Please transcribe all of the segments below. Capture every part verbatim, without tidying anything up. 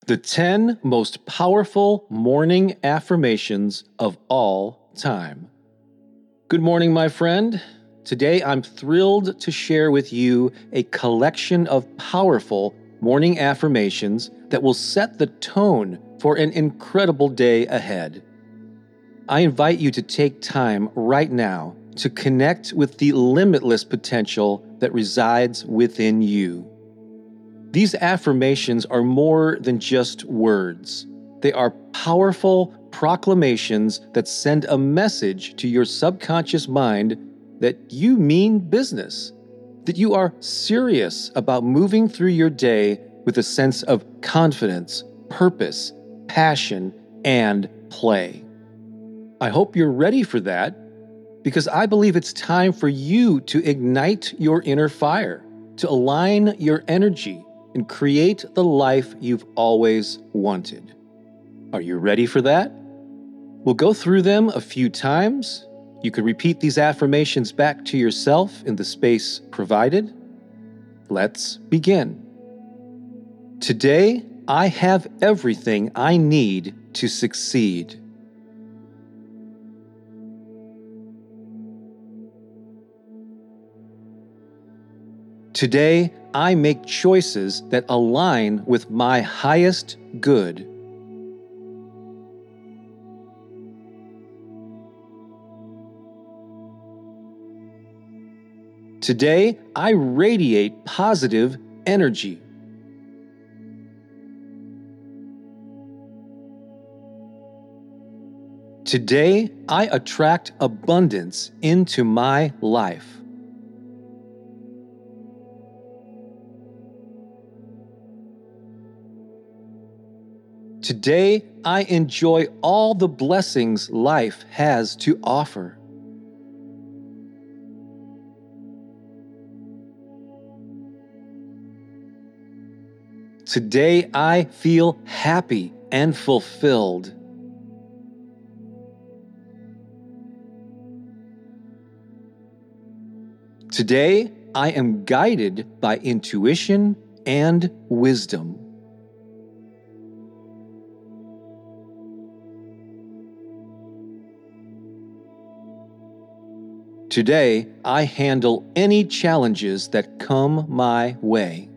The ten most powerful morning affirmations of all time. Good morning, my friend. Today, I'm thrilled to share with you a collection of powerful morning affirmations that will set the tone for an incredible day ahead. I invite you to take time right now to connect with the limitless potential that resides within you. These affirmations are more than just words. They are powerful proclamations that send a message to your subconscious mind that you mean business, that you are serious about moving through your day with a sense of confidence, purpose, passion, and play. I hope you're ready for that, because I believe it's time for you to ignite your inner fire, to align your energy, and create the life you've always wanted. Are you ready for that? We'll go through them a few times. You can repeat these affirmations back to yourself in the space provided. Let's begin. Today, I have everything I need to succeed. Today, I make choices that align with my highest good. Today, I radiate positive energy. Today, I attract abundance into my life. Today, I enjoy all the blessings life has to offer. Today, I feel happy and fulfilled. Today, I am guided by intuition and wisdom. Today, I handle any challenges that come my way.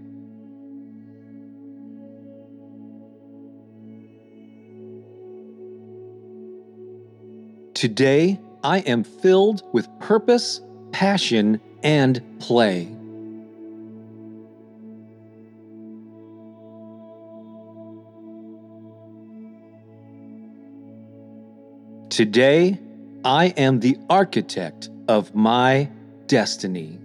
Today, I am filled with purpose, passion, and play. Today, I am the architect of my destiny.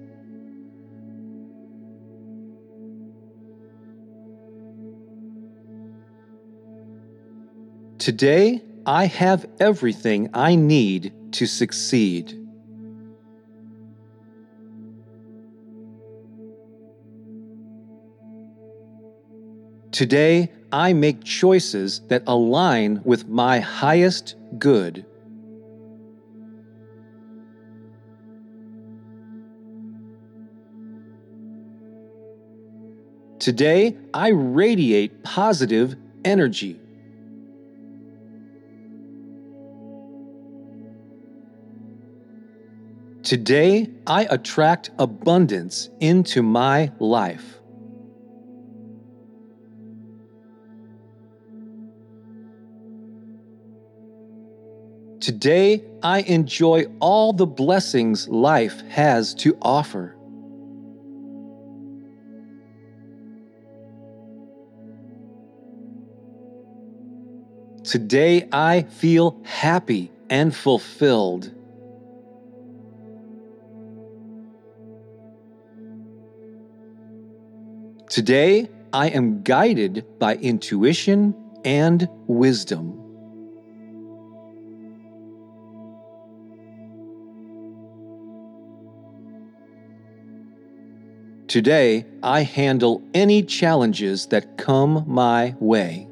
Today, I have everything I need to succeed. Today, I make choices that align with my highest good. Today, I radiate positive energy. Today, I attract abundance into my life. Today, I enjoy all the blessings life has to offer. Today, I feel happy and fulfilled. Today, I am guided by intuition and wisdom. Today, I handle any challenges that come my way.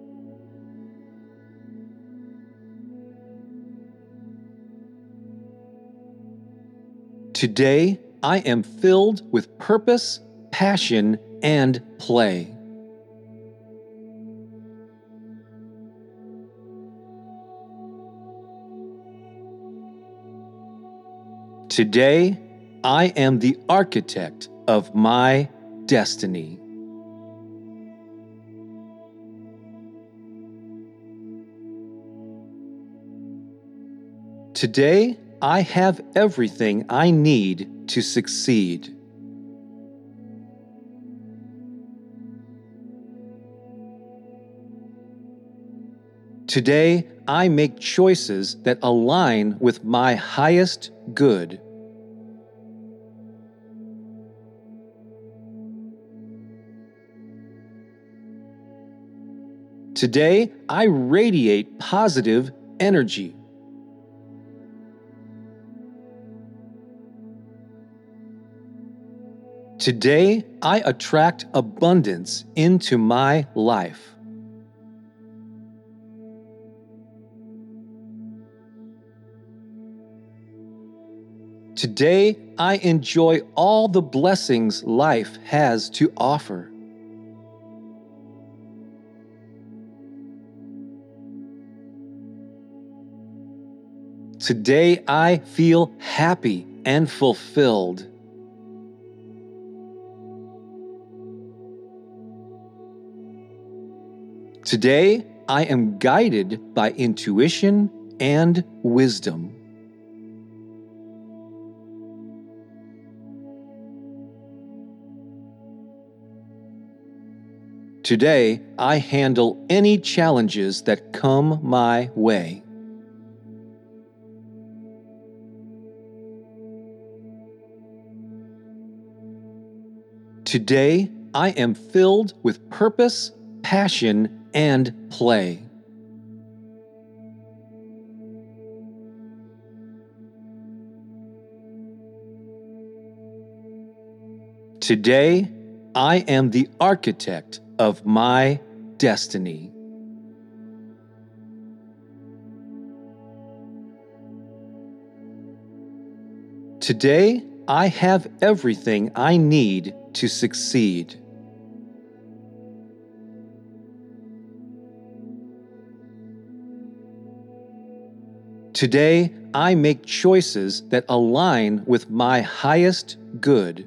Today, I am filled with purpose, passion, and play. Today, I am the architect of my destiny. Today, I have everything I need to succeed. Today, I make choices that align with my highest good. Today, I radiate positive energy. Today, I attract abundance into my life. Today, I enjoy all the blessings life has to offer. Today, I feel happy and fulfilled. Today, I am guided by intuition and wisdom. Today, I handle any challenges that come my way. Today, I am filled with purpose, passion, and play. Today, I am the architect of my destiny. Today, I have everything I need to succeed. Today, I make choices that align with my highest good.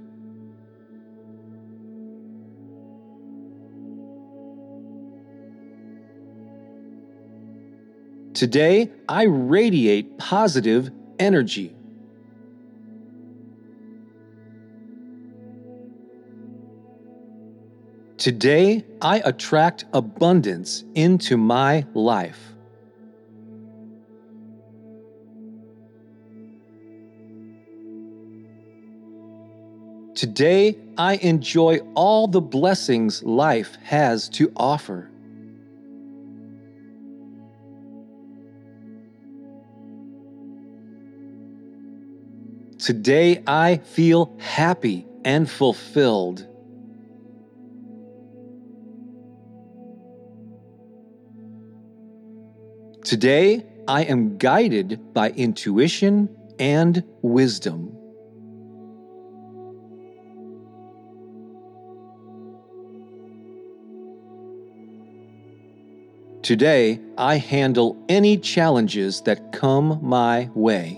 Today, I radiate positive energy. Today, I attract abundance into my life. Today, I enjoy all the blessings life has to offer. Today, I feel happy and fulfilled. Today, I am guided by intuition and wisdom. Today, I handle any challenges that come my way.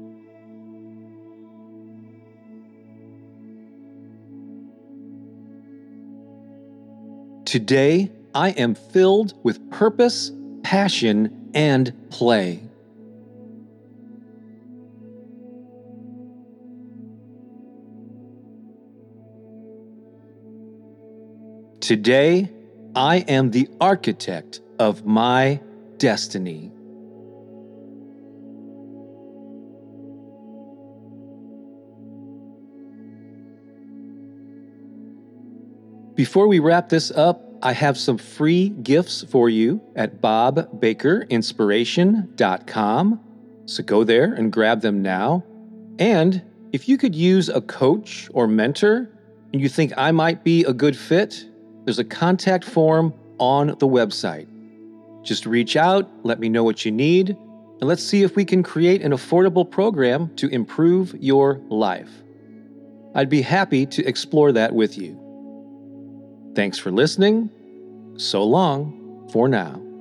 Today, I am filled with purpose, passion, and play. Today, I am the architect of my destiny. Before we wrap this up, I have some free gifts for you at bob baker inspiration dot com. So go there and grab them now. And if you could use a coach or mentor and you think I might be a good fit, there's a contact form on the website. Just reach out, let me know what you need, and let's see if we can create an affordable program to improve your life. I'd be happy to explore that with you. Thanks for listening. So long for now.